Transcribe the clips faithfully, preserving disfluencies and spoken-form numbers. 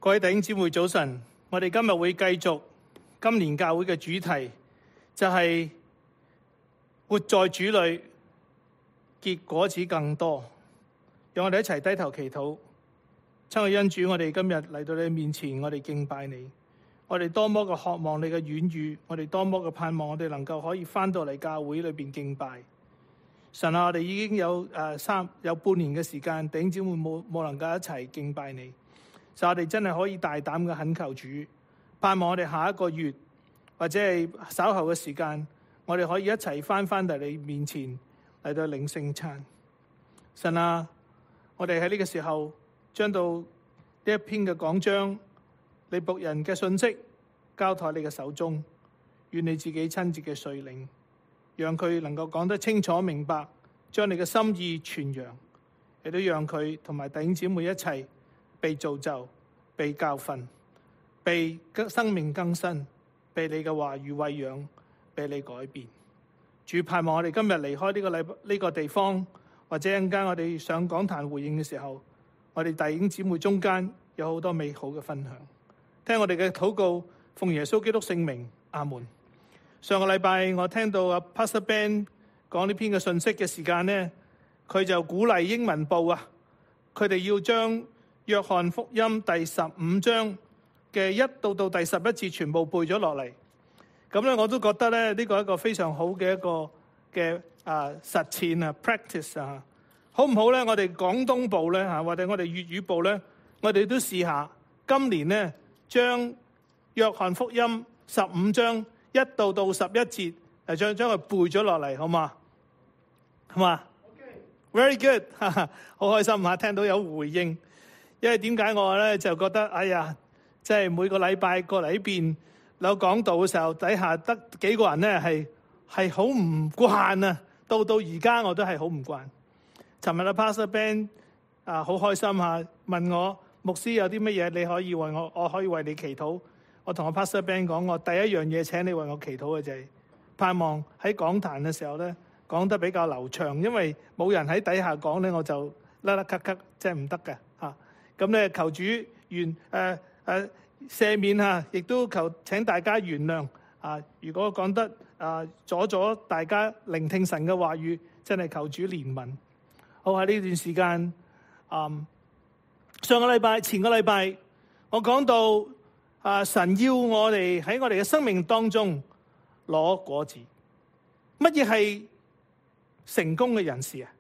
各位弟兄姊妹早晨，我哋今日會繼續今年教會嘅主題，就係活在主裏，結果子更多。讓我哋一齊低頭祈禱。親愛恩主，我哋今日嚟到你面前，我哋敬拜你。我哋多麼嘅渴望你嘅軟語，我哋多麼嘅盼望，我哋能夠可以翻到嚟教會裏邊敬拜。神啊，我哋已經有誒三有半年嘅時間，弟兄姊妹冇冇能夠一齊敬拜你。就我哋真係可以大膽嘅懇求主，盼望我哋下一個月或者係稍後嘅時間，我哋可以一齊翻翻到你面前嚟到領聖餐。神啊，我哋喺呢個時候將到呢一篇嘅講章，你僕人嘅信息交託你嘅手中，願你自己親自嘅率領，讓佢能夠講得清楚明白，將你嘅心意傳揚，亦都讓佢同埋弟兄姊妹一齊被造就、被教訓、被生命更新、被你嘅話語餵養、被你改變。主，盼望我哋今日離開呢個禮呢個地方，或者一陣間我哋上講壇回應嘅時候，我哋弟兄姊妹中間有好多美好嘅分享。聽我哋嘅禱告，奉耶穌基督聖名，阿門。上個禮拜我聽到阿 Pastor Ben 講呢篇嘅信息嘅時間呢，佢就鼓勵英文部啊，佢哋要將約翰福音第十五章嘅一到到第十一節全部背咗落嚟。咁咧我都覺得咧呢個係一個非常好嘅一個嘅啊實踐啊 practice 啊，好唔好咧？我哋廣東部咧嚇，或者我哋粵語部咧，我哋都試下今年咧將約翰福音十五章一到到十一節誒將將佢背咗落嚟，好嘛？好嘛？Okay. Very good， 好開心嚇，聽到有回應。因為點解我咧就覺得，哎呀，即係每個禮拜過嚟呢邊有講道嘅時候，底下得幾個人咧係係好唔慣啊！到到而家我都係好唔慣。尋日阿 Pastor Ben 啊，好開心嚇，問我牧師有啲乜嘢你可以為我，我可以為你祈禱。我同阿 Pastor Ben 講，我第一樣嘢請你為我祈禱嘅就係盼望喺講壇嘅時候咧講得比較流暢，因為冇人喺底下講咧，我就甩甩咳咳，即係唔得嘅嚇。咁咧，求主原誒誒赦免啊，亦都求請大家原諒啊。如果講得啊阻咗大家聆聽神嘅話語，真係求主憐憫。好，喺呢段時間，嗯，上個禮拜、前個禮拜，我講到啊，神要我哋喺我哋嘅生命當中攞果子。乜嘢係成功嘅人士啊？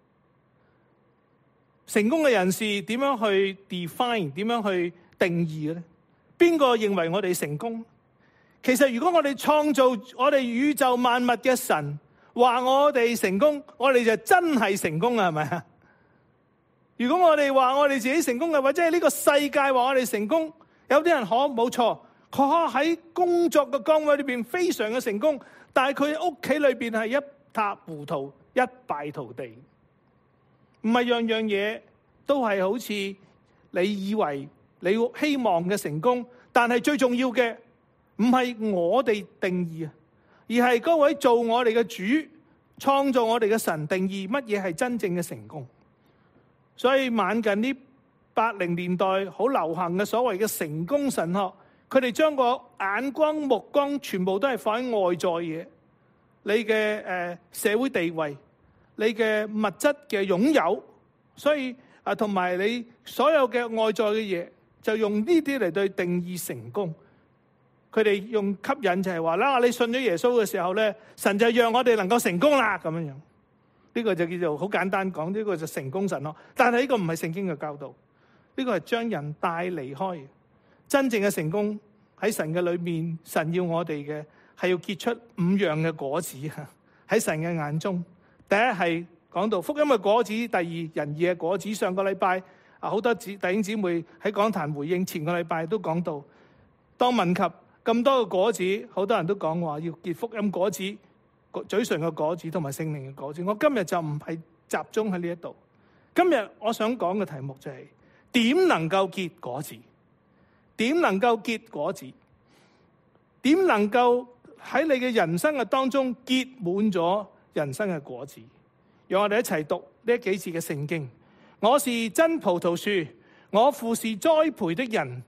成功嘅人士點樣去 define， 點樣去定義嘅咧？邊個認為我哋成功？其實如果我哋創造我哋宇宙萬物嘅神話我哋成功，我哋就真係成功啊，係咪啊？如果我哋話我哋自己成功嘅，或者係呢個世界話我哋成功，有啲人可冇錯，佢可喺工作嘅崗位裏邊非常嘅成功，但係佢屋企裏邊係一塌糊塗、一敗塗地。唔係樣樣嘢都係好似你以為你希望嘅成功，但係最重要嘅唔係我哋定義啊，而係嗰位做我哋嘅主、創造我哋嘅神定義乜嘢係真正嘅成功。所以晚近呢八零年代好流行嘅所謂嘅成功神學，佢哋將個眼光目光全部都係放喺外在嘢，你嘅誒社會地位，你嘅物質嘅擁有，所以啊，同埋你所有嘅外在嘅嘢，就用呢啲嚟對定義成功。佢哋用吸引就係話啦，你信咗耶穌嘅時候咧，神就讓我哋能夠成功啦，咁樣樣。呢個就叫做好簡單講，呢個就成功神咯。但係呢個唔係聖經嘅教導，呢個係將人帶離開。真正嘅成功喺神嘅裏面，神要我哋嘅係要結出五樣嘅果子喺神嘅眼中。第一係講到福音嘅果子，第二仁義嘅果子。上個禮拜啊，好多姊弟兄姊妹喺講壇回應，前個禮拜都講到，當問及咁多嘅果子，好多人都講話要結福音果子、嘴唇嘅果子同埋聖靈嘅果子。我今日就唔係集中喺呢一度。今日我想講嘅題目就係、是、點能夠結果子？點能夠結果子？點能夠喺你嘅人生嘅當中結滿咗人生嘅果子？讓我哋一齊讀呢幾節嘅聖經。我是真葡萄樹，我父是栽培的人。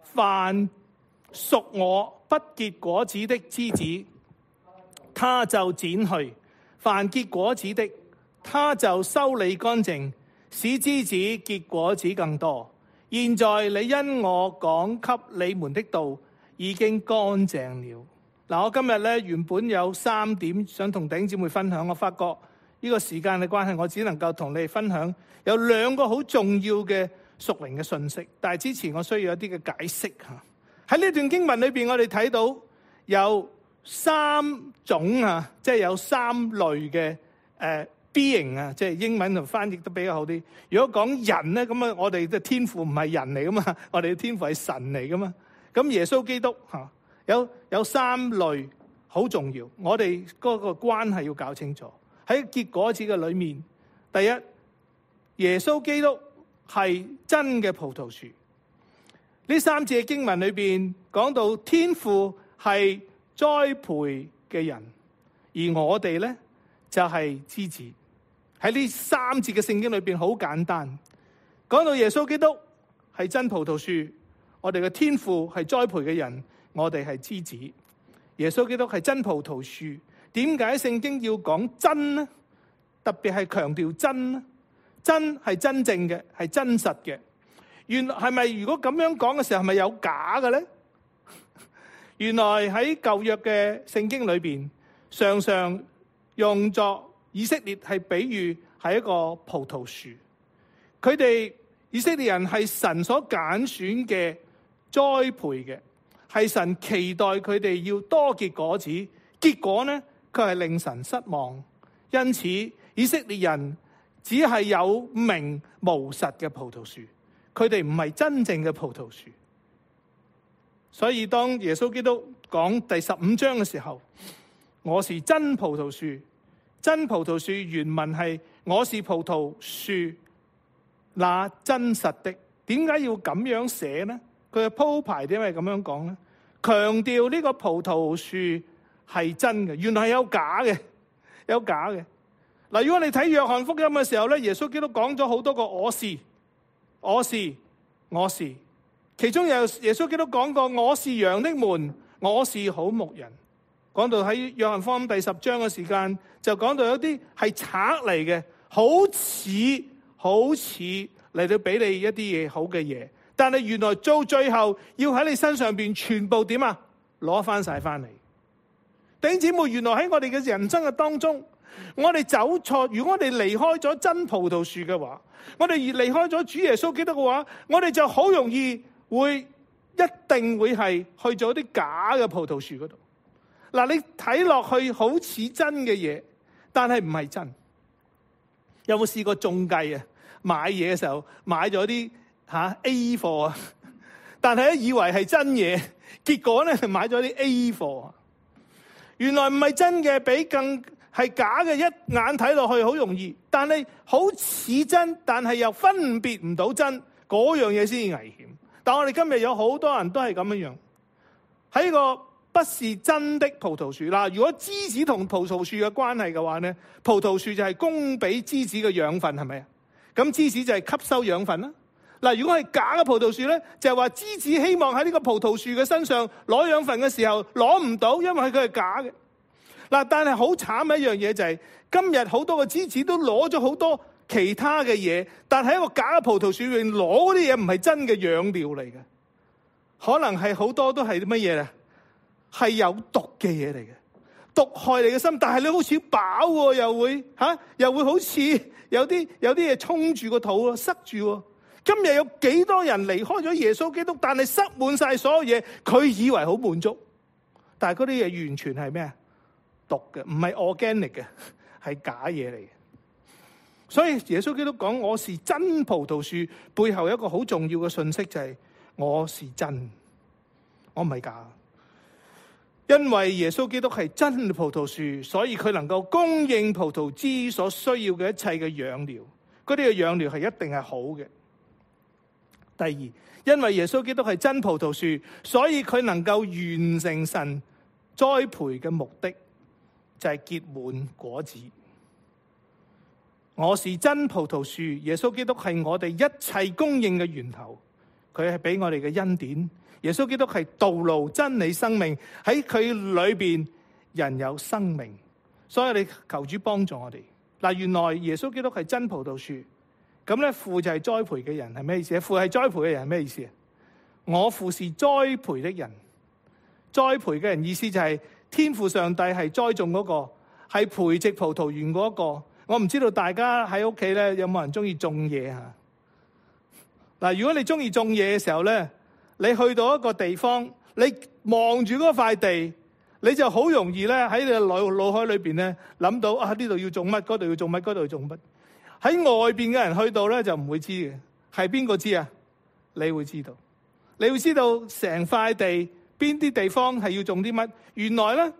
凡屬我不結果子的枝子，他就剪去；凡結果子的，他就修理乾淨，使枝子結果子更多。現在你因我講給你們的道已經乾淨了。嗱，我今日咧原本有三點想同弟兄姊妹分享，我發覺呢個時間嘅關係，我只能夠同你哋分享有兩個好重要嘅屬靈嘅信息。但係之前我需要一啲嘅解釋吓。喺呢段經文裏邊，我哋睇到有三種啊，即係有三類嘅誒 being 啊，即係英文同翻譯都比較好啲。如果講人咧，咁啊，我哋嘅天父唔係人嚟噶嘛，我哋嘅天父係神嚟噶嘛。咁耶穌基督吓有有三類好重要，我哋嗰個關係要搞清楚。喺結果子嘅裏面，第一，耶穌基督係真嘅葡萄樹。呢三節嘅經文裏邊講到天父係栽培嘅人，而我哋咧就係枝子。喺呢三節嘅聖經裏邊好簡單，講到耶穌基督係真葡萄樹，我哋嘅天父係栽培嘅人，我哋係枝子。耶穌基督係真葡萄樹，點解聖經要講真呢？特別係強調真呢？真係真正嘅，係真實嘅。原來係咪如果咁樣講嘅時候係咪有假嘅咧？原來喺舊約嘅聖經裏邊，常常用作以色列係比喻係一個葡萄樹。佢哋以色列人係神所揀選嘅栽培嘅，係神期待佢哋要多結果子。結果呢，佢係令神失望。因此以色列人只係有名無實嘅葡萄樹。佢哋唔係真正嘅葡萄樹，所以當耶穌基督講第十五章嘅時候，我是真葡萄樹。真葡萄樹原文係我是葡萄樹，那真實的。點解要咁樣寫呢？佢嘅鋪排點解咁樣講呢？強調呢個葡萄樹係真嘅，原來係有假嘅，有假嘅。嗱，如果你睇約翰福音嘅時候咧，耶穌基督講咗好多個我是。我是，我是，其中有耶穌基督講過，我是羊的門，我是好牧人。講到喺約翰福音第十章嘅時間，就講到有啲係賊嚟嘅，好似好似嚟到俾你一啲嘢好嘅嘢，但係原來到最後要喺你身上邊全部點啊？攞翻晒翻嚟。弟兄姊妹，原來喺我哋嘅人生嘅當中，我哋走錯，如果我哋離開咗真葡萄樹嘅話，我哋而離開咗主耶穌基督嘅話，我哋就好容易會一定會係去咗啲假嘅葡萄樹嗰度。嗱，你睇落去好似真嘅嘢，但係唔係真。有冇試過中計啊？買嘢嘅時候買咗啲吓 A 貨啊，但係咧以為係真嘢，結果咧買咗啲 A 貨，原來唔係真嘅，比更係假嘅，一眼睇落去好容易，但係好似真，但係又分別唔到真，嗰樣嘢先至危險。但我哋今日有好多人都係咁樣樣，喺個不是真的葡萄樹啦。如果枝子同葡萄樹嘅關係嘅話咧，葡萄樹就係供俾枝子嘅養分，係咪啊？咁枝子就係吸收養分啦。嗱，如果係假嘅葡萄樹咧，就係話枝子希望喺呢個葡萄樹嘅身上攞養分嘅時候攞唔到，因為佢係假嘅。嗱，但係好慘嘅一樣嘢就係，今日好多個枝子都攞咗好多其他嘅嘢，但係一個假嘅葡萄樹裏面攞嗰啲嘢唔係真嘅養料嚟嘅，可能係好多都係乜嘢咧？係有毒嘅嘢嚟嘅，毒害你嘅心。但係你好似飽，又會吓、啊，又會好似有啲有啲嘢衝住個肚塞住。今日有幾多人離開咗耶穌基督，但係塞滿晒所有嘢，佢以為好滿足，但係嗰啲嘢完全係咩啊？毒嘅，唔係 organic 嘅，係假嘢嚟嘅。所以耶穌基督講我是真葡萄樹，背後有一個好重要嘅信息就係我是真，我唔係假。因為耶穌基督係真葡萄樹，所以佢能夠供應葡萄枝所需要嘅一切嘅養料。嗰啲嘅養料係一定係好嘅。第二，因為耶穌基督係真葡萄樹，所以佢能夠完成神栽培嘅目的，就係結滿果子。我是真葡萄樹，耶穌基督係我哋一切供應嘅源頭， 佢係俾我哋嘅恩典。耶穌基督係道路、真理、生命，喺佢裏邊人有生命。所以你求主幫助我哋。嗱，原來耶穌基督係真葡萄樹，咁咧父就係栽培嘅人，係咩意思？父係栽培嘅人係咩意思啊？我父是栽培的人，栽培嘅人意思就係天父上帝係栽種嗰個，係培植葡萄園嗰個。我唔知道大家喺屋企咧有冇人中意種嘢吓？嗱，如果你中意種嘢嘅時候咧，你去到一個地方，你望住嗰塊地，你就好容易咧喺你腦腦海裏邊咧諗到啊，呢度要種乜，嗰度要種乜，嗰度要種乜。喺外邊嘅人去到咧就唔會知嘅，係邊個知啊？你會知道，你會知道成塊地邊啲地方係要種啲乜。原來咧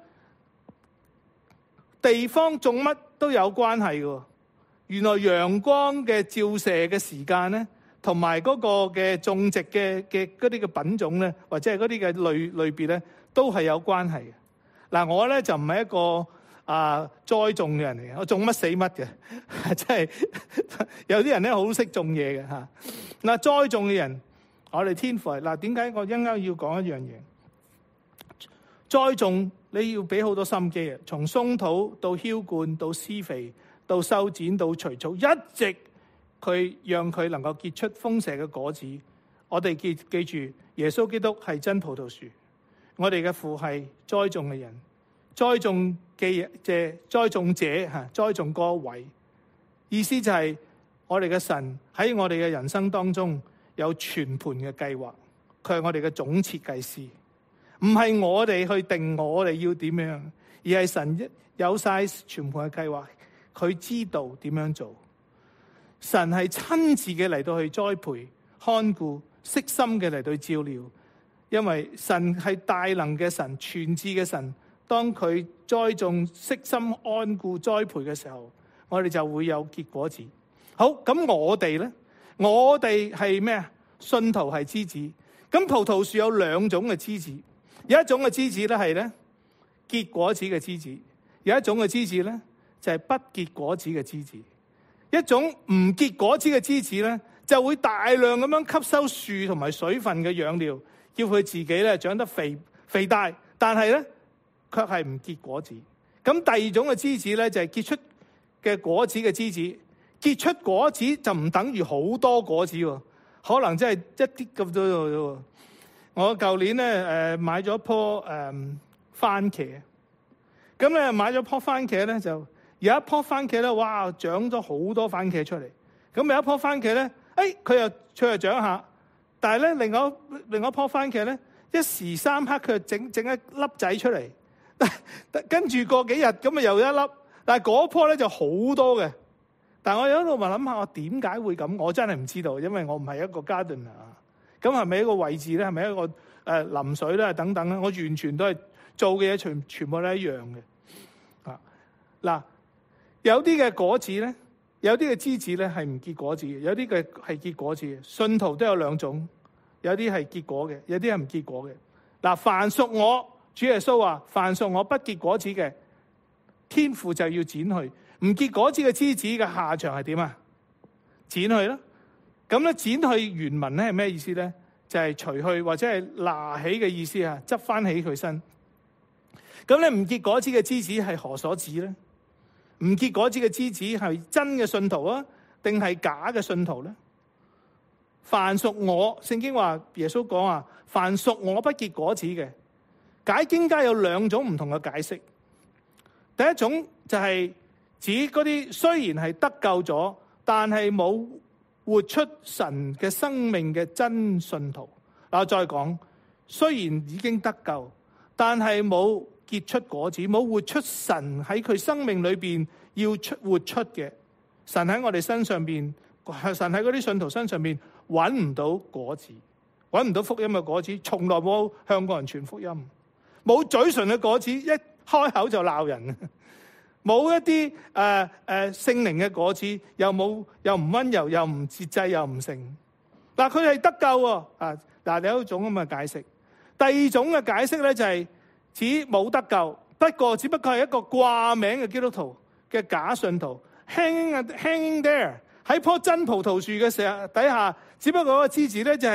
地方種乜都有關係嘅。原來陽光嘅照射嘅時間咧，同埋嗰個嘅種植嘅嘅嗰啲嘅品種咧，或者係嗰啲嘅類類別咧，都係有關係嘅。嗱，我咧就唔係一個啊栽種嘅人嚟嘅，我種乜死乜嘅，即係有啲人咧好識種嘢嘅嚇。嗱，栽種嘅人，我哋天父係嗱，點解我一陣間要講一樣嘢？栽種你要俾好多心機嘅，從鬆土到澆灌到施肥到修剪到除草，一直佢讓佢能夠結出豐碩嘅果子。我哋記記住，耶穌基督係真葡萄樹，我哋嘅父係栽種嘅人，栽種嘅即栽種者吓，栽種嗰位，意思就係我哋嘅神喺我哋嘅人生當中有全盤嘅計劃，佢係我哋嘅總設計師，唔係我哋去定我哋要點樣，而係神有晒全盤嘅計劃，佢知道點樣做。神係親自嘅嚟到去栽培、看顧、悉心嘅嚟到去照料，因為神係大能嘅神、全知嘅神。當佢栽種、悉心安顧、栽培嘅時候，我哋就會有結果子。好，咁我哋咧，我哋係咩啊？信徒係枝子。咁葡萄樹有兩種嘅枝子，有一種嘅枝子咧係咧結果子嘅枝子，有一種嘅枝子咧就係不結果子嘅枝子。一種唔結果子嘅枝子咧，就會大量咁樣吸收樹同埋水分嘅養料，叫佢自己咧長得肥肥大，但係咧卻係唔結果子。咁第二種嘅枝子咧就係結出嘅果子嘅枝子，結出果子就唔等於好多果子喎，可能真係一啲咁多啫。我舊年咧誒買咗棵誒番茄，咁咧買咗棵番茄咧就。有一棵番茄咧，哇，長咗好多番茄出嚟。咁有一棵番茄咧，誒，佢又佢又長下，但係咧，另外另外一棵番茄咧，一時三刻佢就整整一粒仔出嚟，跟住過幾日咁啊又一粒，但係嗰棵咧就好多嘅。但係我有一度咪諗下，我點解會咁？我真係唔知道，因為我唔係一個 gardener 啊。咁係咪一個位置咧？係咪一個誒淋水咧？等等咧？我完全都係做嘅嘢，全全部都係一樣嘅。啊，嗱。有啲嘅果子咧，有啲嘅枝子咧係唔結果子嘅，有啲嘅係結果子嘅。信徒都有兩種，有啲係結果嘅，有啲係唔結果嘅。嗱，凡屬我，主耶穌話：凡屬我不結果子嘅，天父就要剪去。唔結果子嘅枝子嘅下場係點啊？剪去啦。咁咧，剪去原文咧係咩意思咧？就係、是、除去或者係拿起嘅意思啊，執翻起佢身。咁咧，唔結果子嘅枝子係何所指咧？唔結果子嘅枝子係真嘅信徒啊，定係假嘅信徒咧？凡屬我，聖經話耶穌講啊，凡屬我不結果子嘅，解經家有兩種唔同嘅解釋。第一種就係指嗰啲雖然係得救咗，但係冇活出神嘅生命嘅真信徒。嗱，我再講，雖然已經得救，但係冇結出果子，冇活出神喺佢生命裏邊要出活出嘅。神喺我哋身上邊，神喺嗰啲信徒身上邊揾唔到果子，揾唔到福音嘅果子，從來冇向過人傳福音，冇嘴唇嘅果子，一開口就鬧人，冇一啲誒誒聖靈嘅果子，又冇又唔溫柔，又唔節制，又唔成。但佢係得救喎啊！嗱，有一種咁嘅解釋。第二種嘅解釋咧就係、是。只冇得救，不過只不過係一個掛名嘅基督徒嘅假信徒 ，hanging hanging there 喺棵真葡萄樹嘅時候底下，只不過嗰個枝子咧就係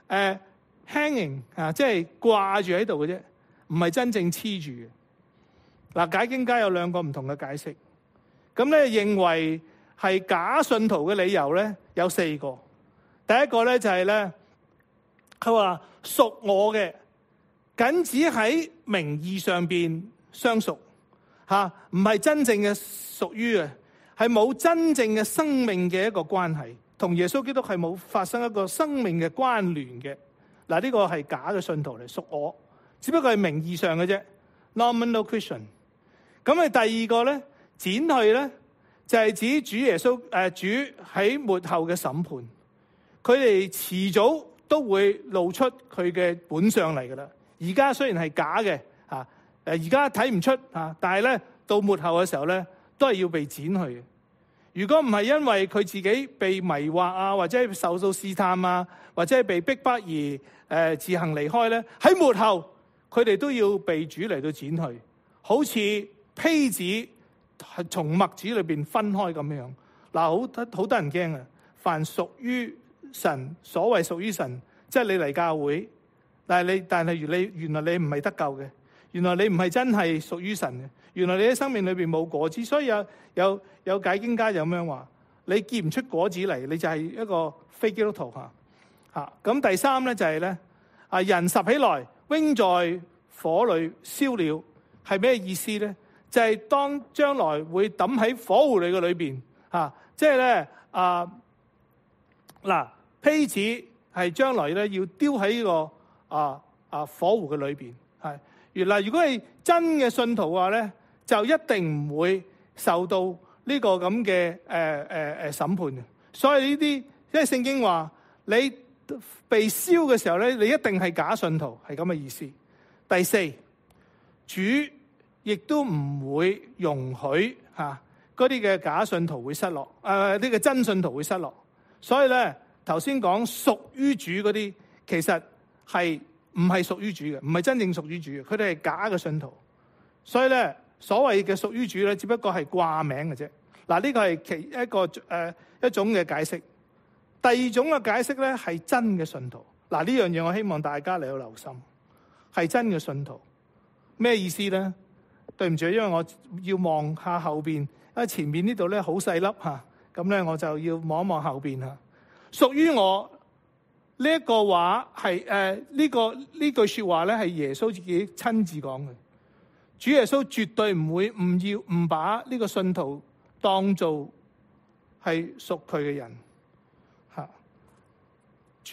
誒 hanging 啊，即係掛住喺度嘅啫，唔係真正黐住嘅。嗱，解經家有兩個唔同嘅解釋，咁咧認為係假信徒嘅理由咧有四個。第一個咧就係咧，佢話屬我嘅，僅只喺名義上邊相屬嚇，唔係真正嘅屬於嘅，係冇真正嘅生命嘅一個關係，同耶穌基督係冇發生一個生命嘅關聯嘅。嗱，呢個係假嘅信徒嚟，屬我，只不過係名義上嘅啫 ，nominal Christian。咁啊，第二個咧，剪去咧，就係指主耶穌誒主喺末後嘅審判，佢哋遲早都會露出佢嘅本相嚟噶啦。而家雖然係假嘅嚇，誒而家睇唔出嚇，但係咧到末後嘅時候咧，都係要被剪去嘅。如果唔係因為佢自己被迷惑啊，或者受到試探啊，或者係被逼迫而誒、呃、自行離開咧，喺末後佢哋都要被主嚟到剪去，好似胚子係從麥子裏邊分開咁樣。嗱，好得好得人驚啊！凡屬於神，所謂屬於神，即係你嚟教會，但係你但係如你原來你唔係得救嘅，原來你唔係真係屬於神嘅，原來你喺生命裏邊冇果子，所以有有有解經家就咁樣話，你結唔出果子嚟，你就係一個非基督徒嚇嚇。咁第三咧就係咧，啊人拾起來，扔在火裏燒了，係咩意思咧？就係、是、當將來會抌喺火湖裏嘅裏邊嚇，即係咧啊嗱，胚子係將來咧要丟喺呢個啊啊火湖嘅裏邊係。原來如果係真嘅信徒嘅話咧，就一定唔會受到呢個咁嘅誒誒誒審判嘅。所以呢啲，因為聖經話你被燒嘅時候咧，你一定係假信徒，係咁嘅意思。第四，主亦都唔會容許嚇嗰啲嘅假信徒會失落，誒呢個真信徒會失落。所以咧頭先講屬於主嗰啲，其實係唔係屬於主嘅，唔係真正屬於主嘅，佢哋係假嘅信徒。所以咧所謂嘅屬於主咧，只不過係掛名嘅啫。嗱，呢個係其一個誒、呃、一種嘅解釋。第二種嘅解釋咧係真嘅信徒。嗱，呢樣嘢我希望大家嚟到留心，係真嘅信徒咩意思咧？對唔住，因為我要望下後邊，因為前面呢度咧好細粒嚇，咁咧我就要望一望後邊嚇。屬於我呢一個話係誒呢個呢句説話咧係耶穌自己親自講嘅。主耶穌絕對唔會唔要唔把呢個信徒當做係屬佢嘅人嚇。主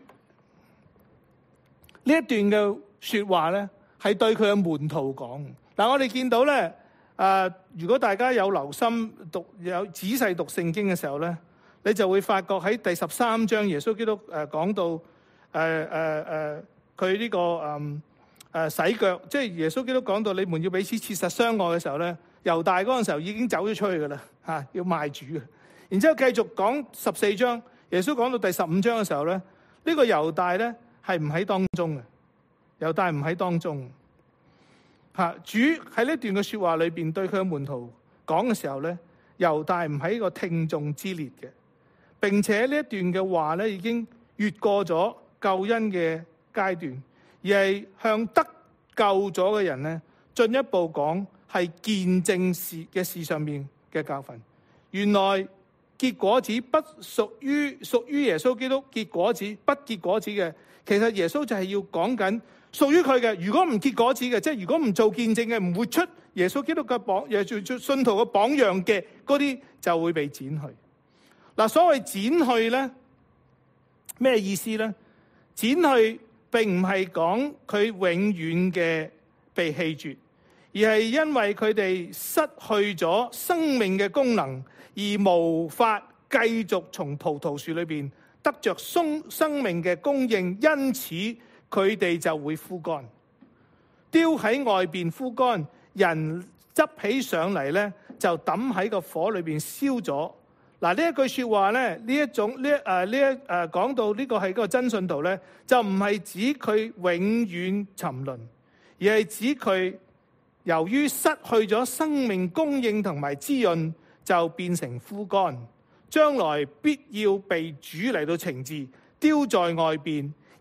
呢一段嘅説話咧係對佢嘅門徒講。嗱，我哋見到咧，誒、呃，如果大家有留心讀、有仔細讀聖經嘅時候咧，你就會發覺喺第十三章，耶穌基督誒、呃、講到誒誒誒，佢、呃、呢、呃這個誒誒、呃、洗腳，即係耶穌基督講到你們要彼此切實相愛嘅時候咧，猶大嗰陣時候已經走咗出去噶啦嚇，要賣主嘅。然之後繼續講十四章，耶穌講到第十五章嘅時候咧，呢、這個猶大咧係唔喺當中嘅，猶大唔喺當中。嚇！主喺呢段嘅説話裏邊對佢嘅門徒講嘅時候咧，猶大唔喺個聽眾之列嘅。並且呢一段嘅話咧已經越過咗救恩嘅階段，而係向得救咗嘅人咧進一步講係見證事嘅事上面嘅教訓。原來結果子不屬於屬於耶穌基督，結果子不結果子嘅，其實耶穌就係要講緊。屬於佢嘅，如果唔結果子嘅，即係如果唔做見證嘅，唔活出耶穌基督嘅榜，耶穌信徒嘅榜樣嘅，嗰啲就會被剪去。嗱，所謂剪去咧，咩意思咧？剪去並唔係講佢永遠嘅被棄絕，而係因為佢哋失去咗生命嘅功能，而無法繼續從葡萄樹裏邊得着生生命嘅供應，因此。佢哋就會枯乾，丟喺外邊枯乾，人執起上嚟咧就抌喺個火裏邊燒咗。嗱，呢一句說話咧，呢一種呢誒呢一誒講到呢個係個真信徒咧，就唔係指佢永遠沉淪，而係指佢由於失去咗生命供應同埋滋潤，就變成枯乾，將來必要被主嚟到懲治，丟在外邊。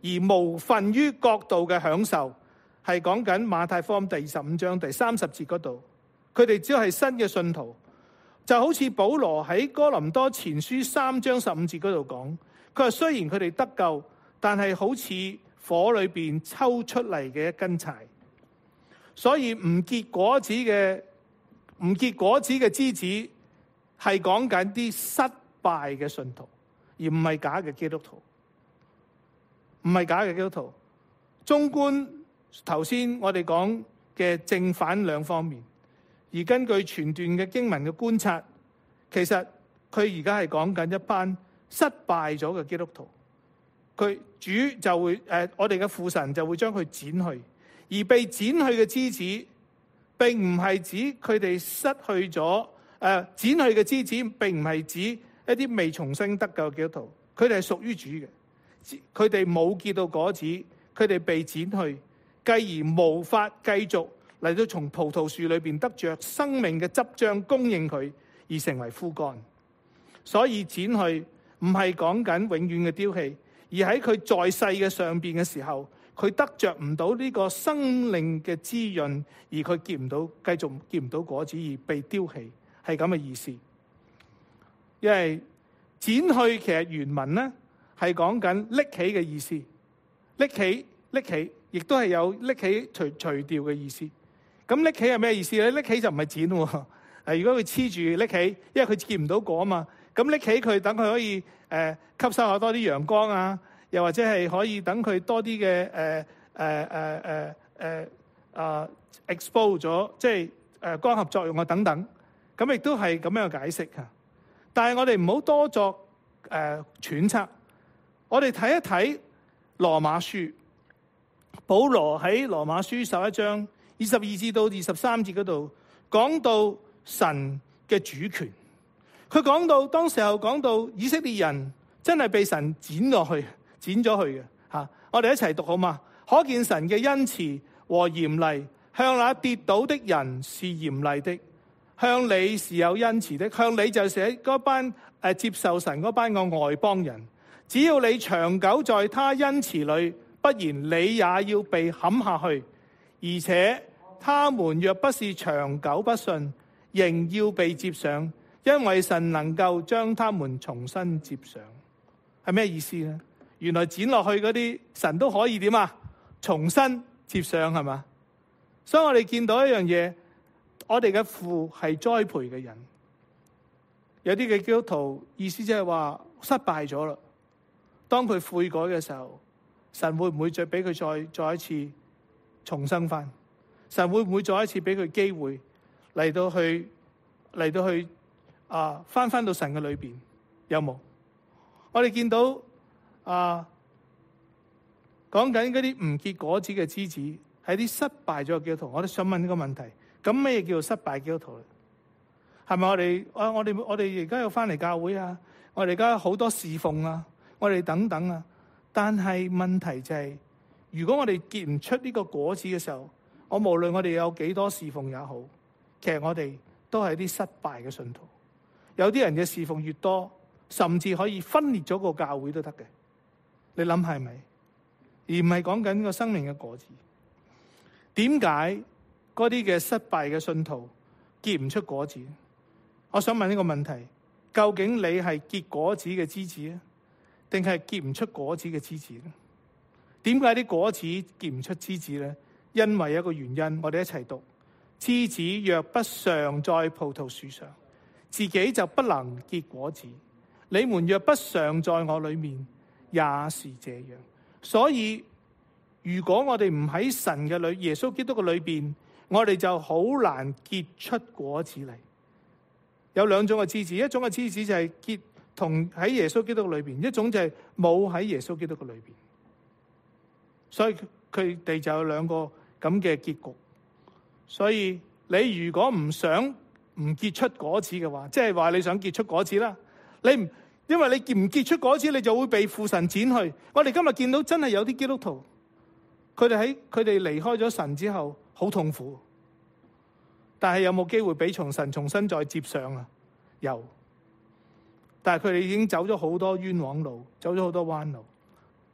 而無份於國度嘅享受，係講緊馬太福音第二十五章第三十節嗰度。佢哋只係新嘅信徒，就好似保羅喺哥林多前書三章十五節嗰度講，佢話雖然佢哋得救，但係好似火裏邊抽出嚟嘅一根柴，所以唔結果子嘅唔結果子嘅枝子係講緊啲失敗嘅信徒，而唔係假嘅基督徒，唔係假嘅基督徒。綜觀頭先我哋講嘅正反兩方面，而根據全段嘅經文嘅觀察，其實佢而家係講緊一班失敗咗嘅基督徒。佢主就會誒、呃，我哋嘅父神就會將佢剪去，而被剪去嘅枝子，並唔係指佢哋失去咗誒、呃，剪去嘅枝子，並唔係指一啲未重生得救嘅基督徒，佢哋係屬於主嘅，佢哋冇結到果子，佢哋被剪去，繼而無法繼續嚟到從葡萄樹裏邊得着生命嘅汁漿供應佢，而成為枯乾。所以剪去唔係講緊永遠嘅丟棄。而喺佢在世嘅上邊嘅時候，佢得着唔到呢個生命嘅滋潤，而佢結唔到，繼續結唔到果子，而被丟棄，係咁嘅意思。因為剪去其實原文咧係講緊拎起嘅意思，拎起拎起，亦都係有拎起除除掉嘅意思。咁拎起係咩意思咧？拎起就唔係剪喎。誒，如果佢黐住拎起，因為佢結唔到果啊嘛。咁拎起佢，等佢可以誒、呃、吸收下多啲陽光啊，又或者係可以等佢多啲嘅誒誒誒誒誒啊 expose 咗，即係誒光合作用啊等等。咁亦都係咁樣嘅解釋啊。但係我哋唔好多作誒、呃、揣測，我哋睇一睇羅馬書，保羅喺羅馬書十一章二十二至到二十三節嗰度講到神嘅主權。佢講到當時候講到以色列人真係被神剪落去，剪咗去嘅吓。我哋一齊讀好嘛？可見神嘅恩慈和嚴厲，向那跌倒的人是嚴厲的，向你是有恩慈的。向你就是嗰班誒接受神嗰班嘅外邦人。只要你長久在他恩慈裏，不然你也要被砍下去。而且他們若不是長久不信，仍要被接上。因為神能夠將他們重新接上，係咩意思呢？原來剪落去嗰啲神都可以點啊？重新接上係嘛？所以我哋見到一樣嘢，我哋嘅父係栽培嘅人。有啲嘅基督徒意思即係話失敗咗啦。當佢悔改嘅時候，神會唔會再俾佢再再一次重生翻？神會唔會再一次俾佢機會嚟到去嚟到去？啊，翻翻到神嘅裏邊有冇？我哋見到啊，講緊嗰啲唔結果子嘅枝子，係啲失敗咗嘅基督徒。我哋想問呢個問題：咁咩叫做失敗基督徒咧？係咪我哋啊？我哋我哋而家要翻嚟教會啊？我哋而家好多侍奉啊？我哋等等啊？但係問題就係、是，如果我哋結唔出呢個果子嘅時候，我無論我哋有幾多侍奉也好，其實我哋都係啲失敗嘅信徒。有啲人嘅侍奉越多，甚至可以分裂咗個教會都得嘅。你諗係咪？而唔係講緊個生命嘅果子。點解嗰啲嘅失敗嘅信徒結唔出果子？我想問呢個問題：究竟你係結果子嘅枝子啊，定係結唔出果子嘅枝子咧？點解啲果子結唔出枝子咧？因為一個原因，我哋一齊讀：枝子若不常在葡萄樹上，自己就不能結果子。你們若不常在我裏面，也是這樣。所以如果我哋唔喺神嘅裏，耶穌基督嘅裏邊，我哋就好難結出果子嚟。有兩種嘅枝子，一種嘅枝子就係結同喺耶穌基督裏邊，一種就係冇喺耶穌基督嘅裏邊。所以佢哋就有兩個咁嘅結局。所以你如果唔想唔結出果子嘅話，即係話你想結出果子啦。你唔，因為你結唔結出果子，你就會被父神剪去。我哋今日見到真係有啲基督徒，佢哋喺佢哋離開咗神之後，好痛苦。但係有冇機會俾從神重新再接上啊？有。但係佢哋已經走咗好多冤枉路，走咗好多彎路。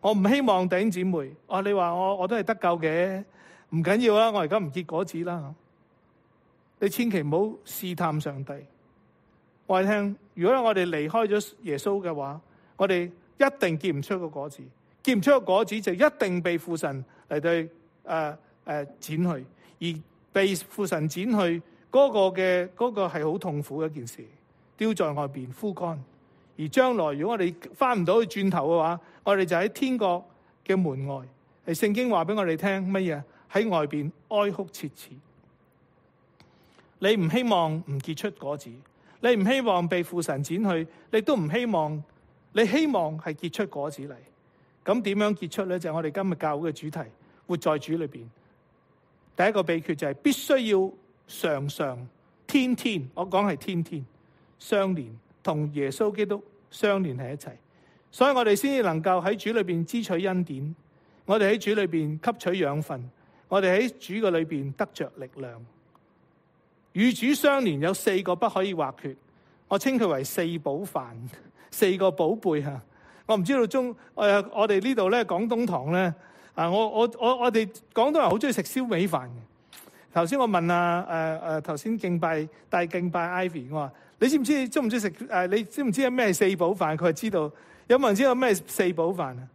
我唔希望弟兄姊妹，哦，你話我我都係得救嘅，唔緊要啦，我而家唔結果子啦。你千祈唔好試探上帝。我哋聽，如果我哋離開咗耶穌嘅話，我哋一定結唔出個果子，結唔出個果子就一定被父神嚟對誒誒剪去，而被父神剪去嗰個嘅嗰個係好痛苦嘅一件事，丟在外邊枯乾。而將來如果我哋翻唔到去轉頭嘅話，我哋就喺天國嘅門外。係聖經話俾我哋聽乜嘢？喺外邊哀哭切齒。你唔希望唔結出果子，你唔希望被父神剪去，你都唔希望，你希望係結出果子嚟。咁點樣結出呢？就係我哋今日教會嘅主題，活在主裏邊。第一個秘訣就係必須要常常天天，我講係天天相連，同耶穌基督相連喺一齊，所以我哋先至能夠喺主裏邊支取恩典，我哋喺主裏邊吸取養分，我哋喺主嘅裏邊得着力量。與主相連有四個不可以或缺，我稱佢為四寶飯，四個寶貝吓。我唔知道中誒，我哋呢度咧廣東堂咧啊，我我我我哋廣東人好中意食燒味飯嘅。頭先我問啊誒誒，頭先敬拜帶敬拜 Ivy， 我話你知唔知中唔中意食誒？你知唔知咩係四寶飯？佢係知道。有冇人知道咩係四寶飯啊？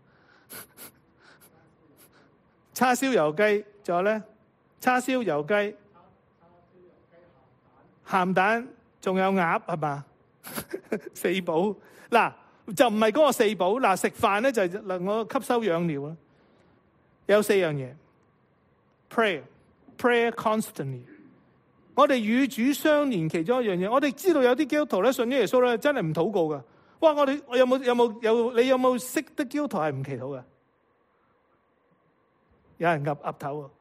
叉燒油雞，仲有咧叉燒油雞。鹹蛋，仲有鴨，係嘛？四寶嗱就唔係嗰個四寶嗱，食飯咧就能夠吸收養料啦。有四樣嘢 ，prayer prayer constantly。我哋與主相連，其中一樣嘢，我哋知道有啲基督徒咧信咗耶穌咧，真係唔禱告噶。哇！我哋我有冇有冇有你有冇識得基督徒係唔祈禱噶？有人岌岌頭啊，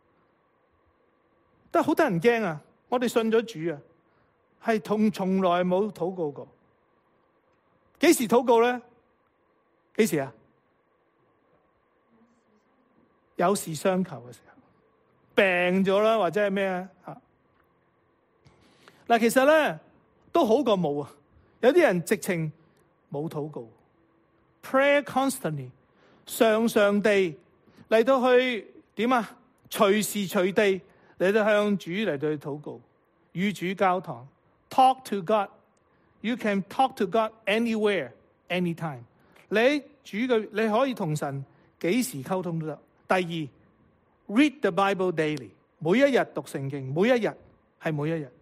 但係好多人驚啊！我哋信咗主啊，係從從來冇禱告過。幾時禱告咧？幾時啊？有事相求嘅時候，病咗啦，或者係咩啊？嗱，其實咧都好過冇啊。有啲人直情冇禱告 ，pray constantly， 常常地嚟到去點啊？隨時隨地。你都向主嚟對禱告，與主交談 ，talk to God。You can talk to God anywhere, anytime。你喺主嘅，你可以同神幾時溝通都得。第二 ，read the Bible daily， 每一日讀聖經，每一日係每一日。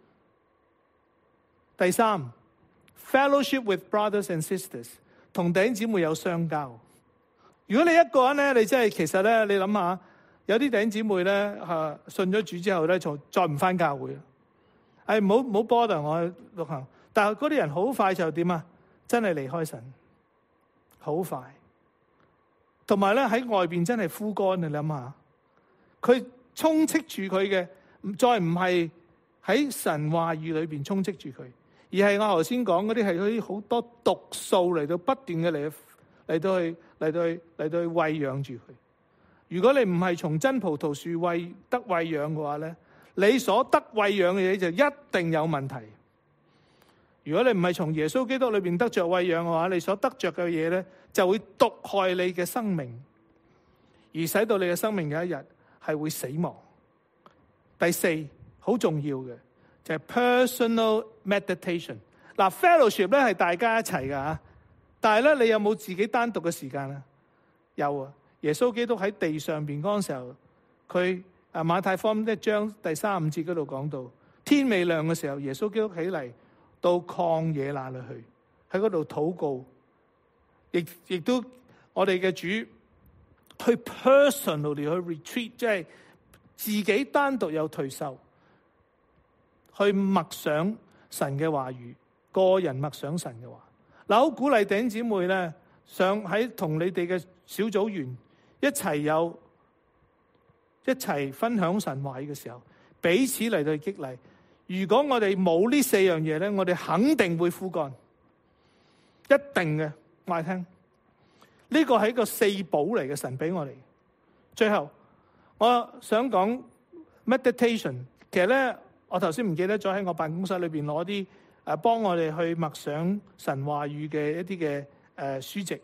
第三 ，fellowship with brothers and sisters， 同弟兄姊妹有相交。如果你一個人咧，你真係其實咧，你諗下。有啲弟兄姊妹咧，吓信咗主之後咧，就再唔翻教會啦。係唔好唔好 bother我旅行，但係嗰啲人好快就點啊？真係離開神，好快。同埋咧喺外邊真係枯乾，你諗下，佢充斥住佢嘅，再唔係喺神話語裏邊充斥住佢，而係我頭先講嗰啲係嗰啲好多毒素嚟到不斷嘅嚟嚟到去嚟到去嚟到去餵養住佢。如果你唔係從真葡萄樹餵得餵養嘅話咧，你所得餵養嘅嘢就一定有問題。如果你唔係從耶穌基督裏邊得着餵養嘅話，你所得着嘅嘢咧就會毒害你嘅生命，而使到你嘅生命有一日係會死亡。第四，好重要嘅就係 personal meditation。嗱 ，fellowship 咧係大家一齊噶吓，但係咧你有冇自己單獨嘅時間啊？有啊。耶穌基督喺地上邊嗰陣時候，佢啊馬太福音一章第三十五節嗰度講到，天未亮嘅時候，耶穌基督起嚟到曠野那裏去，喺嗰度禱告，亦亦都我哋嘅主去 personally 去 retreat， 即係自己單獨有退休，去默想神嘅話語，個人默想神嘅話。嗱，好鼓勵弟兄姊妹咧，想喺同你哋嘅小組員。一齊有一齊分享神話嘅時候，彼此嚟到激勵。如果我哋冇呢四樣嘢咧，我哋肯定會枯乾，一定嘅。我哋聽呢個係一個四寶嚟嘅，神俾我哋。最後我想講 meditation， 其實咧我頭先唔記得咗喺我辦公室裏邊攞啲誒幫我哋去默想神話語嘅一啲嘅誒書籍。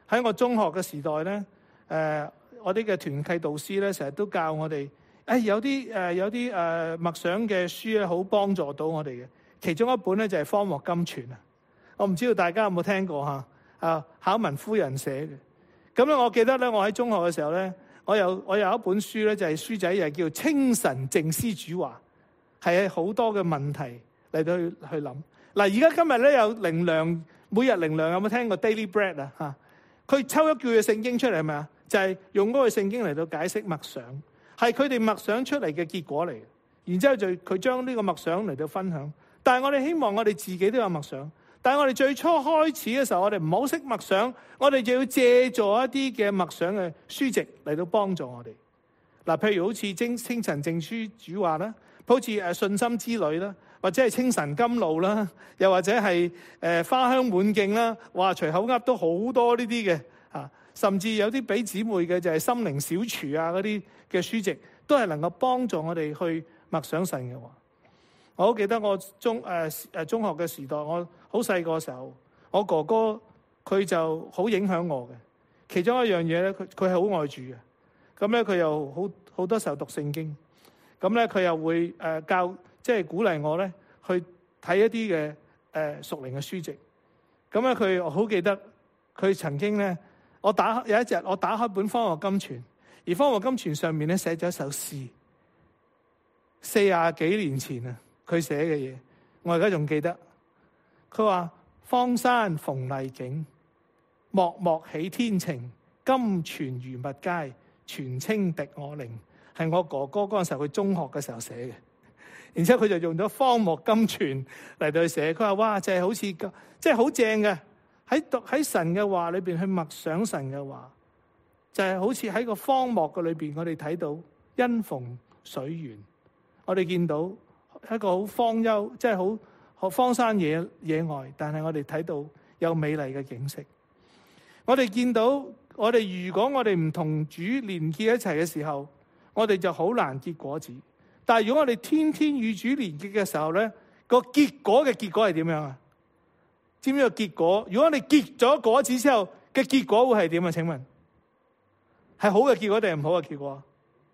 喺我中學嘅時代咧，誒、呃，我啲嘅團契導師咧，成日都教我哋，誒、哎，有啲誒、呃，有啲誒、呃、默想嘅書咧，好幫助到我哋嘅。其中一本咧就係、是《荒漠甘泉》啊。我唔知道大家有冇聽過吓？啊，考文夫人寫嘅。咁咧，我記得咧，我喺中學嘅時候咧，我有我有一本書咧，就係、是、書仔，又叫《清晨靜思主話》，係好多嘅問題嚟到去去諗。嗱，而家今日咧有靈糧，每日靈糧有冇聽過 Daily Bread 啊？嚇，佢抽一句嘅聖經出嚟係咪啊？就係、是、用嗰個聖經嚟到解釋默想，係佢哋默想出嚟嘅結果嚟。然之後就佢將呢個默想嚟到分享。但係我哋希望我哋自己都有默想。但係我哋最初開始嘅時候，我哋唔好識默想，我哋就要借助一啲嘅默想嘅書籍嚟到幫助我哋。嗱，譬如好似清清晨靜思主話啦，好似誒信心之旅啦，或者係清晨甘露啦，又或者係誒花香滿徑啦，哇！隨口噏都好多呢啲嘅啊，甚至有啲俾姊妹嘅就係心靈小廚啊嗰啲嘅書籍，都係能夠幫助我哋去默想神嘅話。我好記得我中誒誒中學嘅時代，我好細個時候，我哥哥佢就好影響我嘅。其中一樣嘢咧，佢佢係好愛主嘅。咁咧佢又好好多時候讀聖經。咁咧佢又會誒教，即係鼓勵我咧去睇一啲嘅誒屬靈嘅書籍。咁咧佢好記得佢曾經咧，我打有一日我打開本《荒漠甘泉》，而《荒漠甘泉》上面咧寫咗一首詩，四廿幾年前啊。佢寫嘅嘢，我而家仲記得。佢話：荒山逢麗景，漠漠起天晴。甘泉如蜜佳，泉清滴我靈。係我哥哥嗰陣時候，佢中學嘅時候寫嘅。然之後佢就用咗荒漠甘泉嚟到去寫。佢話：哇，就係好似即係好正嘅。喺讀喺神嘅話裏邊去默想神嘅話，就係好似喺個荒漠嘅裏邊，我哋睇到因逢水源，我哋見到。一個好荒幽，即係好好荒山野野外，但係我哋睇到有美麗嘅景色。我哋見到，我哋如果我哋唔同主連結一齊嘅時候，我哋就好難結果子。但係如果我哋天天與主連結嘅時候咧，個結果嘅結果係點樣啊？知唔知個結果？如果你結咗果子之後嘅結果會係點啊？請問係好嘅結果定係唔好嘅結果？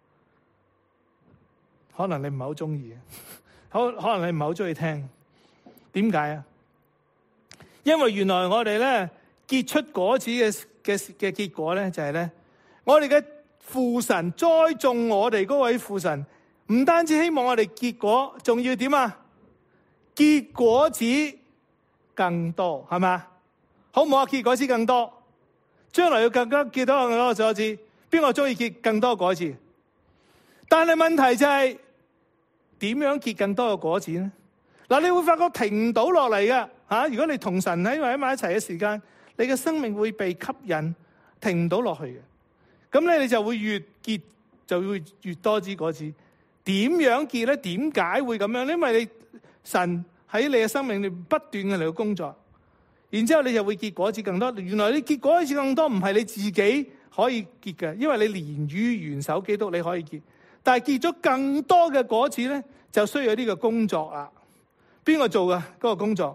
可能你唔係好中意。可可能你唔係好中意聽，點解啊？因為原來我哋咧結出果子嘅嘅嘅結果咧，就係咧，我哋嘅父神栽種我哋嗰位父神，唔單止希望我哋結果，仲要點啊？結果子更多，係咪？好唔好啊？結果子更多，將來要更加結多更多果子，邊個中意結更多果子？但係問題就係、是。點樣結更多嘅果子咧？嗱，你會發覺停唔到落嚟嘅嚇。如果你同神喺喺埋一齊嘅時間，你嘅生命會被吸引，停唔到落去嘅。咁咧，你就會越結就會越多支果子。點樣結咧？點解會咁樣？因為你神喺你嘅生命裏不斷嘅嚟到工作，然之後你就會結果子更多。原來你結果子更多唔係你自己可以結嘅，因為你連於元首基督你可以結。但係結咗更多嘅果子咧，就需要呢個工作啦。邊個做嘅嗰個工作？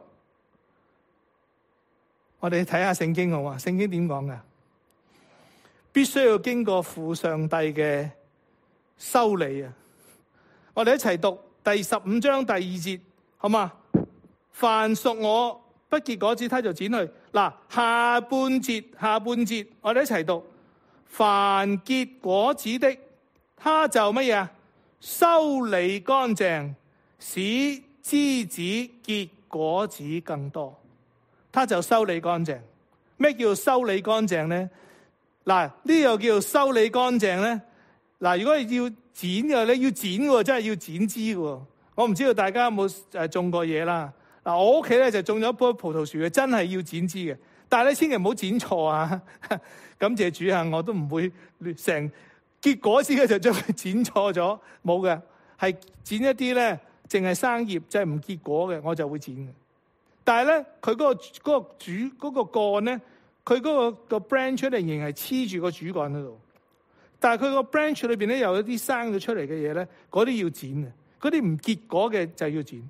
我哋睇下聖經好嘛？聖經點講㗎？必須要經過父上帝嘅修理啊！我哋一齊讀第十五章第二節，好嘛？凡屬我不結果子，他就剪去。嗱，下半節下半節，我哋一齊讀：凡結果子的。他就乜嘢啊？修理乾淨，使枝子結果子更多。他就修理乾淨。咩叫修理乾淨咧？嗱，呢個叫修理乾淨咧。嗱，如果你要剪嘅咧，要剪嘅，真係要剪枝嘅。我唔知道大家有冇誒種過嘢啦。嗱，我屋企咧就種咗一棵葡萄樹嘅，真係要剪枝嘅。但係咧，千祈唔好剪錯啊！感謝主啊，我都唔會成。結果子嘅就將佢剪錯咗，冇嘅，係剪一啲咧，淨係生葉，即係唔結果嘅，我就會剪嘅。但係咧，佢嗰個嗰個主嗰個幹咧，佢嗰個個 branch 咧仍然係黐住個主幹嗰度。但係佢個 branch 裏邊咧有一啲生咗出嚟嘅嘢咧，嗰啲要剪嘅，嗰啲唔結果嘅就要剪。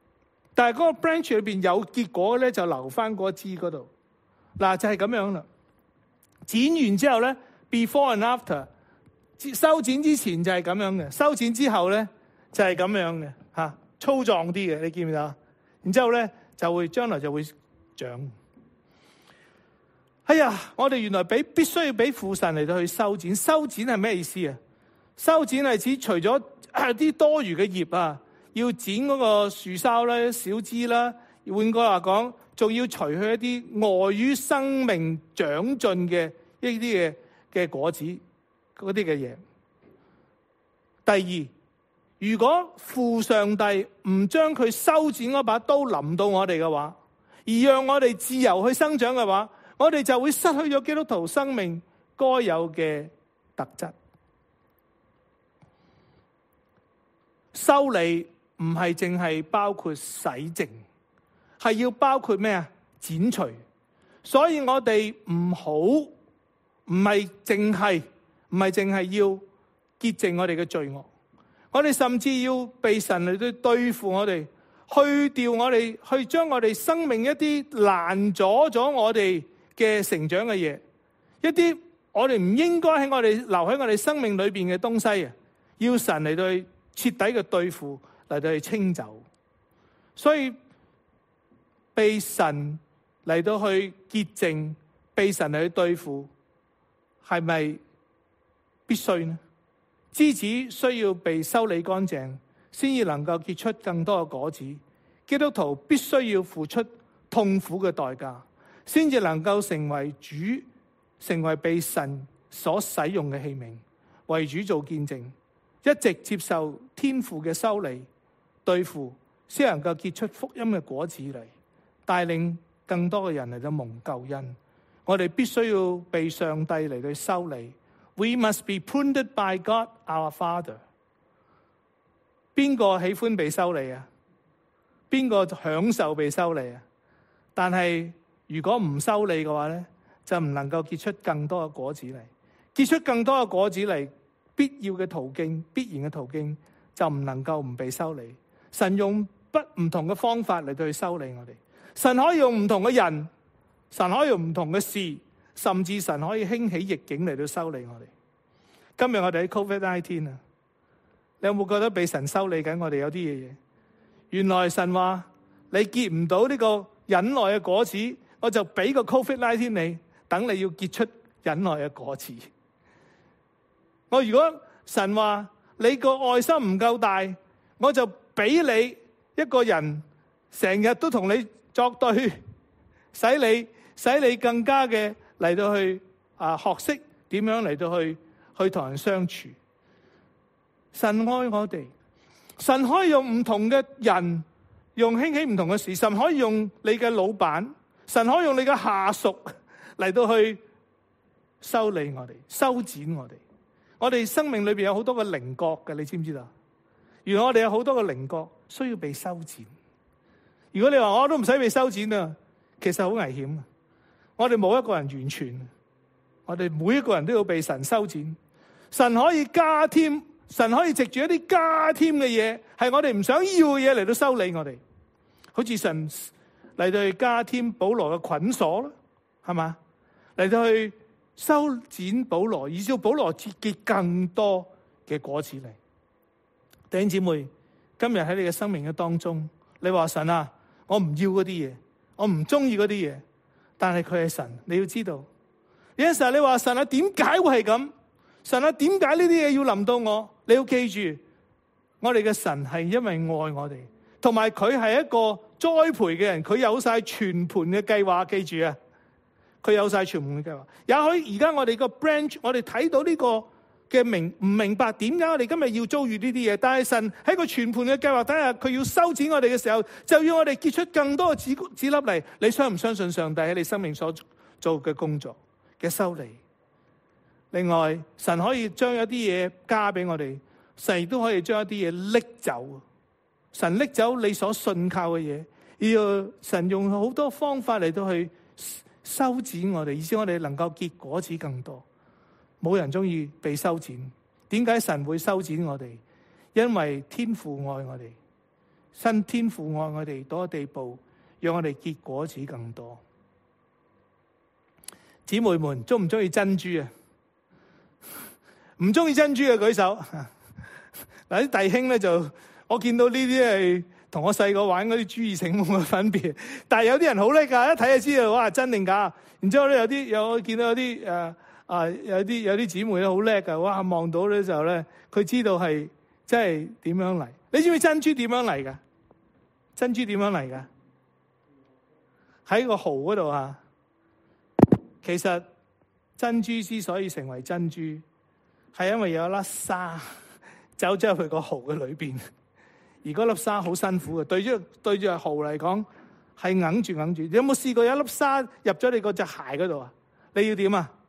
但係嗰個 branch 裏邊有結果咧，就留翻嗰枝嗰度。嗱，就係咁樣啦。 剪完之後咧 ，before and after， 修剪之前就係咁樣嘅，修剪之後咧就係咁樣嘅吓，粗壯啲嘅，你見唔見啊？然之後咧就會將來就會長。哎呀，我哋原來俾必須要俾父神嚟到去修剪，修剪係咩意思啊？修剪係指除咗啲多餘嘅葉啊，要剪嗰個樹梢咧、小枝啦。換句話講，仲要除去一啲礙於生命長進嘅一啲嘅嘅果子嗰啲嘅嘢。第二，如果父上帝唔將佢修剪嗰把刀臨到我哋嘅話，而讓我哋自由去生長嘅話，我哋就會失去咗基督徒生命該有嘅特質。修理唔係淨係包括洗淨，係要包括咩啊？剪除。所以我哋唔好，唔係淨係，唔係淨係要潔淨我哋嘅罪惡，我哋甚至要被神嚟對對付我哋，去掉我哋，去將我哋生命一啲攔阻咗我哋嘅成長嘅嘢，一啲我哋唔應該喺我哋留喺我哋生命裏邊嘅東西啊，要神嚟對徹底嘅對付，嚟到去清走。所以被神嚟到去潔淨，被神嚟去對付，係咪必須呢？枝子需要被修理乾淨，先至能夠結出更多嘅果子。基督徒必須要付出痛苦嘅代價，先至能夠成為主，成為被神所使用嘅器皿，為主做見證，一直接受天父嘅修理對付，先能夠結出福音嘅果子嚟，帶領更多嘅人嚟到蒙救恩。我哋必須要被上帝嚟到修理。We must be pruned by God, our Father。邊個喜歡被修理啊？邊個享受被修理啊？但係如果唔修理嘅話咧，就唔能夠結出更多嘅果子嚟。結出更多嘅果子嚟，必要嘅途徑、必然嘅途徑就唔能夠唔被修理。神用不唔同嘅方法嚟到去修理我哋。神可以用唔同嘅人，神可以用唔同嘅事，甚至神可以興起逆境嚟到修理我哋。今日我哋喺 covid 十九 啊，你有冇覺得被神修理緊？我哋有啲嘢嘢，原來神話你結唔到呢個忍耐嘅果子，我就俾個 covid 十九 你，等你要結出忍耐嘅果子。我如果神話你個愛心唔夠大，我就俾你一個人成日都同你作對，使你使你更加嘅嚟到去啊學識點樣嚟到去去同人相處。神愛我哋，神可以用唔同嘅人，用興起唔同嘅事，神可以用你嘅老闆，神可以用你嘅下屬嚟到去修理我哋，修剪我哋。我哋生命裏邊有好多個稜角嘅，你知唔知道？原來我哋有好多個稜角需要被修剪。如果你話我都唔使被修剪啊，其實好危險。我哋冇一個人完全，我哋每一個人都要被神修剪。神可以加添，神可以藉住一啲加添嘅嘢，係我哋唔想要嘅嘢嚟到修理我哋。好似神嚟到去加添保羅嘅捆鎖啦，係嘛？嚟到去修剪保羅，以致保羅結結更多嘅果子嚟。弟兄姊妹，今日喺你嘅生命嘅當中，你話神啊，我唔要嗰啲嘢，我唔中意嗰啲嘢，但係佢係神，你要知道。有陣時候你話神啊，點解會係咁？神啊，點解呢啲嘢要臨到我？你要記住，我哋嘅神係因為愛我哋，同埋佢係一個栽培嘅人，佢有晒全盤嘅計劃。記住啊，佢有晒全盤嘅計劃。也許而家我哋個 branch， 我哋睇到呢個嘅明唔明白點解我哋今日要遭遇呢啲嘢？但係神喺個全盤嘅計劃底下，佢要修剪我哋嘅時候，就要我哋結出更多嘅子子粒嚟。你相唔相信上帝喺你生命所做嘅工作嘅修理？另外，神可以將一啲嘢加俾我哋，神亦都可以將一啲嘢拎走。神拎走你所信靠嘅嘢，要神用好多方法嚟到去修剪我哋，以致我哋能夠結果子更多。冇人中意被修剪，點解神會修剪我哋？因為天父愛我哋，新天父愛我哋到一個地步，讓我哋結果子更多。 姊妹們中唔中意珍珠啊？唔中意珍珠嘅舉手。嗱，啲弟兄咧就，我見到呢啲係同我細個玩嗰啲珠意繩冇乜分別，但係有啲人好叻㗎，一睇就知道哇真定假。然之後咧有啲有我見到有啲誒啊有啲有啲姊妹咧好叻㗎，哇望到咧時候咧佢知道係即係點樣嚟。你知唔知珍珠點樣嚟㗎？珍珠點樣嚟㗎？喺個蠔嗰度啊！其實珍珠之所以成為珍珠，係因為有一粒沙走咗入去個蠔嘅裏邊，而嗰粒沙好辛苦嘅，對住對住蠔嚟講係硬住硬住。你有冇試過有一粒沙入咗你嗰隻鞋嗰度啊？你要點啊？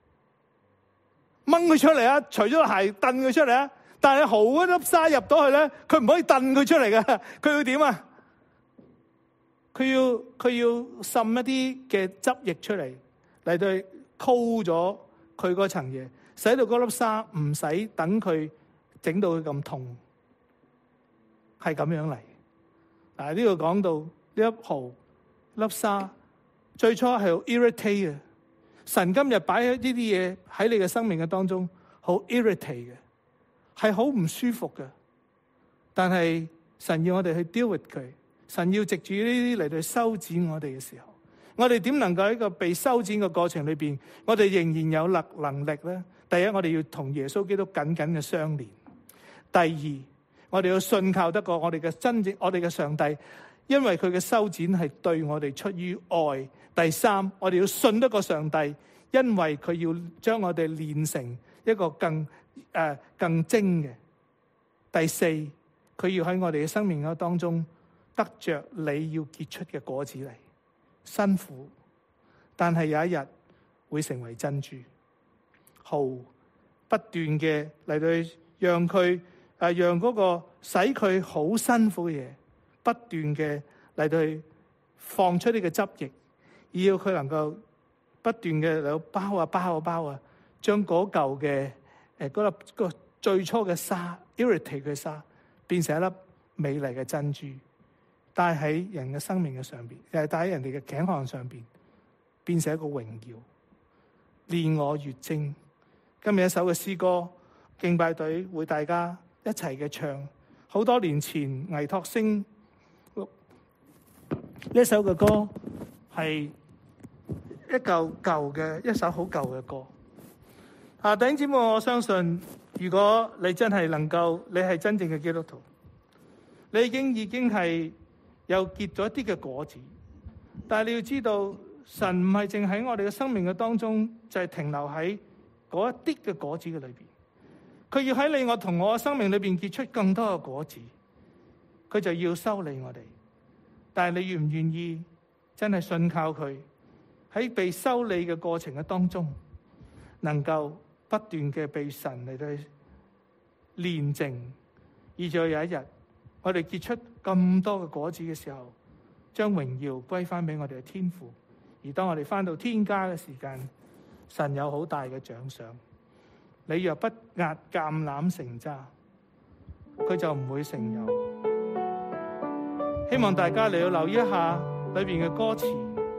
掹佢出嚟啊！除咗鞋，掟佢出嚟啊！但係蠔嗰粒沙入到去咧，佢唔可以掟佢出嚟嘅，佢要點啊？佢要佢要滲一啲嘅汁液出嚟，嚟到溝咗佢嗰層嘢，使到嗰粒沙唔使等佢整到佢咁痛，係咁樣嚟。嗱，呢度講到呢粒蠔粒沙，最初係好 irritate 嘅。神今日擺喺呢啲嘢喺你嘅生命嘅當中，好 irritate 嘅，係好唔舒服嘅。但係神要我哋去 deal with 佢。神要藉住呢啲嚟到修剪我哋嘅時候，我哋點能夠喺個被修剪嘅過程裏邊，我哋仍然有能能力咧？第一，我哋要同耶穌基督緊緊嘅相連；第二，我哋要信靠得過我哋嘅真正我哋嘅上帝，因為佢嘅修剪係對我哋出於愛；第三，我哋要信得過上帝，因為佢要將我哋練成一個更誒、呃、更精嘅；第四，佢要喺我哋嘅生命嘅當中得着你要結出嘅果子嚟，辛苦，但係有一日會成為珍珠。蠔不斷嘅嚟到讓佢誒，讓嗰個使佢好辛苦嘅嘢，不斷嘅嚟到去放出呢個汁液，而要佢能夠不斷嘅嚟到包啊包啊包啊，將嗰嚿嘅誒嗰粒個最初嘅沙 irritate 嘅沙，變成一粒美麗嘅珍珠。帶喺人嘅生命嘅上邊，又係帶喺人哋嘅頸項上邊，變成一個榮耀。練我越精。今日一首嘅詩歌，敬拜隊會大家一齊嘅唱。好多年前倪柝聲呢一首嘅歌係一舊舊嘅一首好舊嘅歌。啊，弟兄姊妹，我相信如果你真係能夠，你係真正嘅基督徒，你已經已經係。又結咗一啲嘅果子，但係你要知道，神唔係淨喺我哋嘅生命嘅當中，就係停留喺嗰一啲嘅果子嘅裏邊。佢要喺你我同我嘅生命裏邊結出更多嘅果子，佢就要修理我哋。但係你願唔願意真係信靠佢喺被修理嘅過程嘅當中，能夠不斷嘅被神嚟到煉淨，以至有一日我哋結出咁多嘅果子嘅時候，將榮耀歸翻俾我哋嘅天父。而當我哋翻到天家嘅時間，神有好大嘅獎賞。你若不壓橄欖成渣，佢就唔會成油。希望大家嚟到留意一下裏邊嘅歌詞，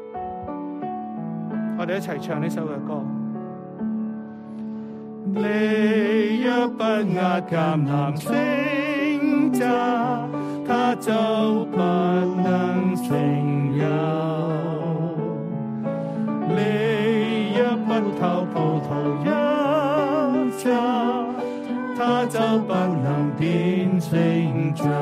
我哋一齊唱呢首嘅歌。你若不壓橄欖成渣，它就不能成油。你若不投葡萄一軋，它就不能變成酒。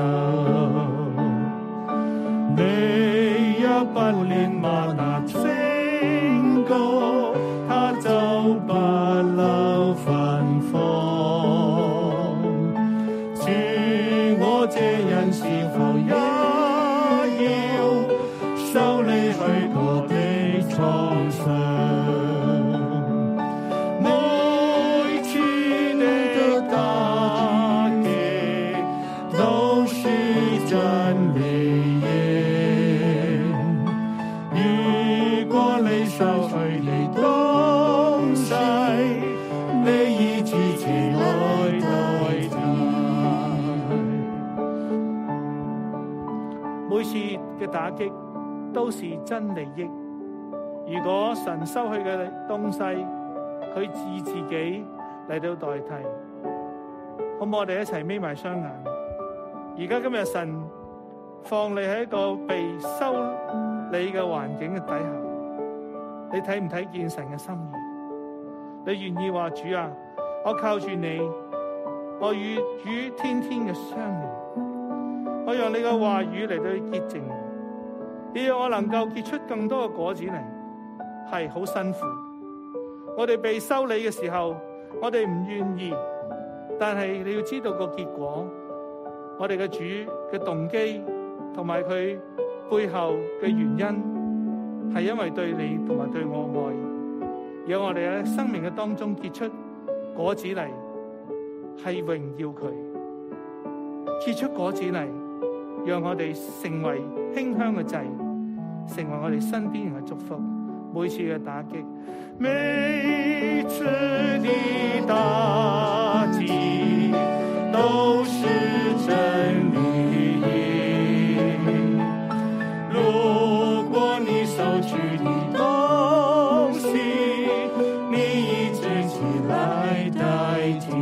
你若不煉嗎哪成膏，它就不能芬芳。主，我這人是否也要修理許多的創傷？每次的打擊都是真理耶。如果你收去的東西，你以支持來代替。每次嘅打擊都是真利益， 如果神收去嘅東西，佢以自己嚟到代替，好唔好？我哋一齊眯埋雙眼。而家今日神放你喺一個被修理嘅環境嘅底下，你睇唔睇見神嘅心意？你願意話主啊，我靠住你，我與主天天嘅相連，我讓你嘅話語嚟到潔淨，你讓我能夠結出更多嘅果子嚟。係好辛苦，我哋被修理嘅時候，我哋唔願意，但係你要知道個結果，我哋嘅主嘅動機同埋佢背後嘅原因，係因為對你同埋對我愛，讓我哋喺生命嘅當中結出果子嚟，係榮耀佢，結出果子嚟，讓我哋成為馨香嘅祭，成為我哋身邊人嘅祝福。每次嘅打擊，每次的打擊都是真理。如果你收取的東西，你以自己來代替，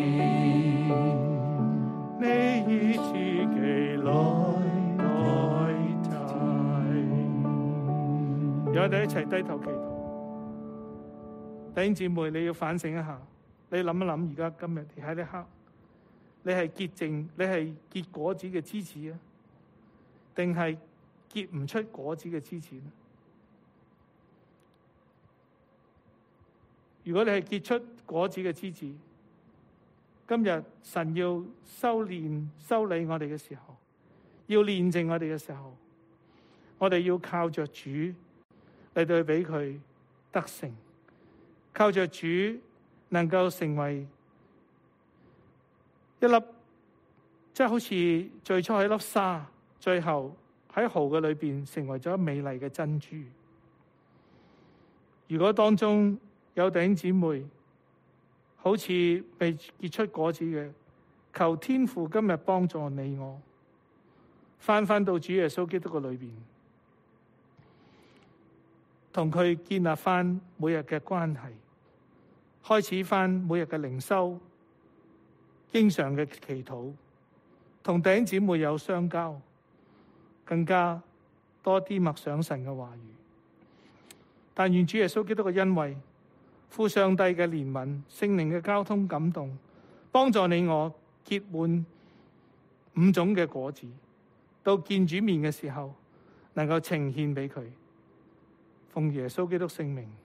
你以自己來代替。讓我哋一齊低頭祈禱。弟兄姊妹，你要反省一下，你諗一諗，而家今日喺呢刻，你係潔淨，你係結果子嘅枝子啊，定係結唔出果子嘅枝子呢？如果你係結出果子嘅枝子，今日神要修煉、修理我哋嘅時候，要煉淨我哋嘅時候，我哋要靠着主嚟到俾佢得勝。靠着主能夠成為一粒，即係好似最初係一粒沙，最後喺蠔嘅裏邊成為咗美麗嘅珍珠。如果當中有弟兄姊妹好似未結出果子嘅，求天父今日幫助你我，翻返到主耶穌基督嘅裏邊，同佢建立翻每日嘅關係，開始翻每日嘅靈修，經常嘅祈禱，同弟兄姊妹有相交，更加多啲默想神嘅話語。但願主耶穌基督嘅恩惠、父上帝嘅憐憫、聖靈嘅交通感動，幫助你我結滿五種嘅果子，到見主面嘅時候，能夠呈獻俾佢。奉耶穌基督聖名。